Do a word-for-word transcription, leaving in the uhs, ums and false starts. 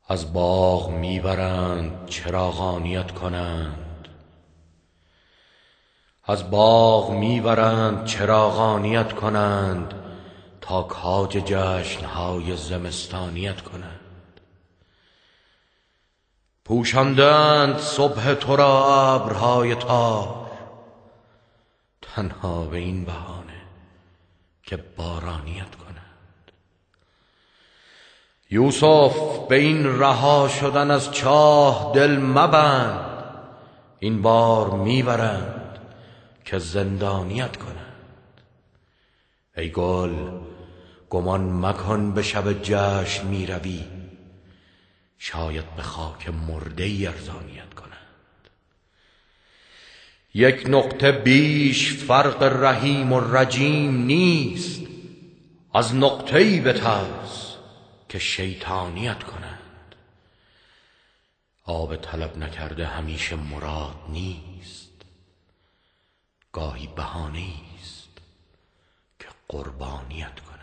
از باغ میبرند چراغانیت کنند، از باغ میبرند چراغانیت کنند، تا کاج جشنهای زمستانیت کنند. پوشاندند صبح تو را ابرهای تار، تنها به این بهانه که بارانیت کنند. یوسف به این رها شدن از چاه دل مبند، این بار میبرند که زندانیت کنند. ای گل گمان مکن به شب جشن میروی، شاید به خاک مرده ای ارزانیت کنند. یک نقطه بیش فرق رحیم و رجیم نیست، از نقطه ای بترس که شیطانیت کنند. آب طلب نکرده همیشه مراد نیست، گاهی بهانه است که قربانیت کنند.